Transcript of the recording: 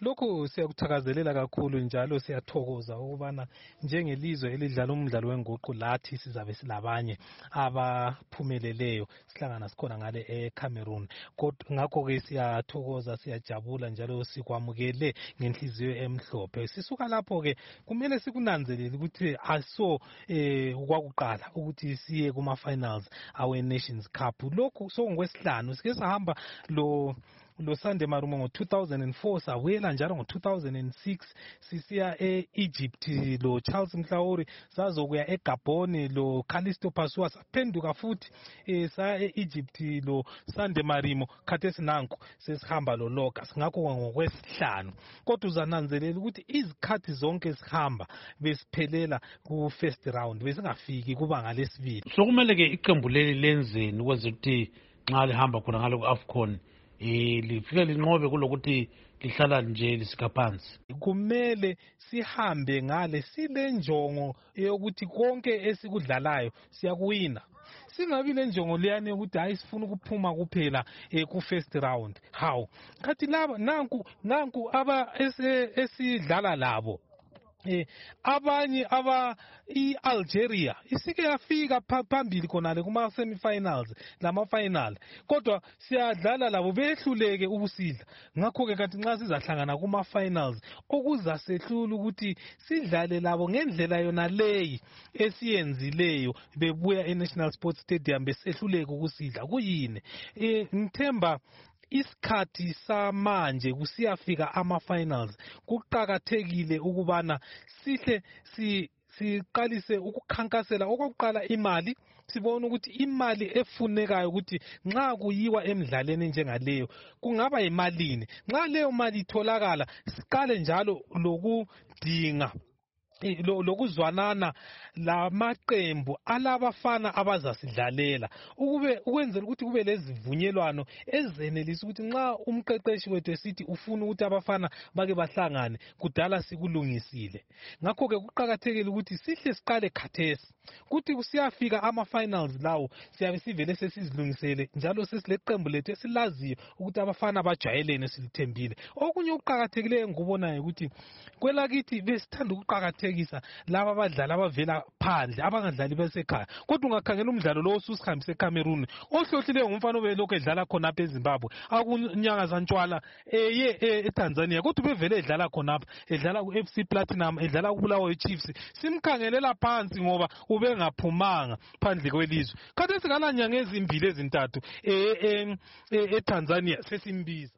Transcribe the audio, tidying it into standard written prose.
lokho siyakuthakazelela kakhulu njalo siyathokoza ukubana njengelizwe elidlala umdlalo wenguqu lathi sizabe silabanye abaphumeleleyo sihlangana sikhona ngale eCameroon. Ngakho-ke siyathokoza, siyajabula njalo sikwamukele ngenhliziyo emhlophe. Sisuka lapho-ke kumele sikunanzelele ukuthi aso kwakuqala ukuthi siye kuma-finals awe-Nations Cup. Lokhu sokungwesihlanu sike sahamba lo Sande Marumo ngo-2004 sawela njalo ngo-2006 sisiya e-Egypt lo Charles Mhlauri, sazokuya eGabon lo Callisto Pasua, saphenduka futhi saya e-Egypt lo Sande Marimo, khathesi nanku sesihamba lo Locus. Ngakho ngokwesihlanu kodwa uzananzelela ukuthi izikhathi zonke sihamba besiphelela ku-first round besingafiki kubanga lesibili. Sokumele ke iqembu leli lenzeni ukwenza ukuthi nxa lihamba khona ngalo ku-AFCON lifike linqobe kulokuthi lihlala nje lisikaphansi? Kumele sihambe ngale silenjongo yokuthi konke esikudlalayo siyakuwina. Singabi lenjongo leyani ukuthi hayi sifuna ukuphuma kuphela ku-first round. Hawu kathi laba nanku aba esidlala labo abanye i-Algeria isike yafika phambili khonale kuma-semi-finals lama-final, kodwa siyadlala labo behluleke ukusidla. Ngakho-ke kanti nxa sizahlangana kuma-finals okuzasehlula ukuthi sidlale labo ngendlela yona leyi esiyenzileyo bebuya e-National Sports Stadium besehluleke ukusidla kuyini. Ngithemba isikhathi samanje kusiyafika ama-finals kuqakathekile ukubana sihle siqalise ukukhankasela okokuqala imali. Sibona ukuthi imali efunekayo ukuthi nxa kuyiwa emidlalweni njengaleyo kungaba yimalini. Nxa leyo mali itholakala siqale njalo lokudinga lokuzwanana lamaqembu alabafana abazasidlalela ukwenzela ukuthi kube lezivunyelwano ezenelisa ukuthi nxa umqeqeshi wethu esithi ufuna ukuthi abafana bake bahlangane kudala sikulungisile. Ngakho-ke kuqakathekile ukuthi sihle siqale khathesi kuthi kusiyafika ama-finals lawo siyabe sivele sesizilungisele njalo sesileqembu lethu esilaziyo ukuthi abafana bajwayelene silithembile. Okunye ukuqakathekileyo ngikubonayo ukuthi kwelakithi besithanda ukuqakathekisa laba abadlali abavela phandle abangadlali besekhaya, kodwa ungakhangela umdlalo lo osusihambise eCameroon ohlohlileyo ngumfana obelokhu edlala khonapha eZimbabwe akunyanga zantshwala eTanzania, kodwa ubevele edlala khonapha edlala ku-FC Platinum edlala kuBulawayo Chiefs. Simkhangelela phansi ngoba ubengaphumanga phandle kwelizwe. Khathesi ngalanyanga ezimbili ezintathu eTanzania sesimbiza.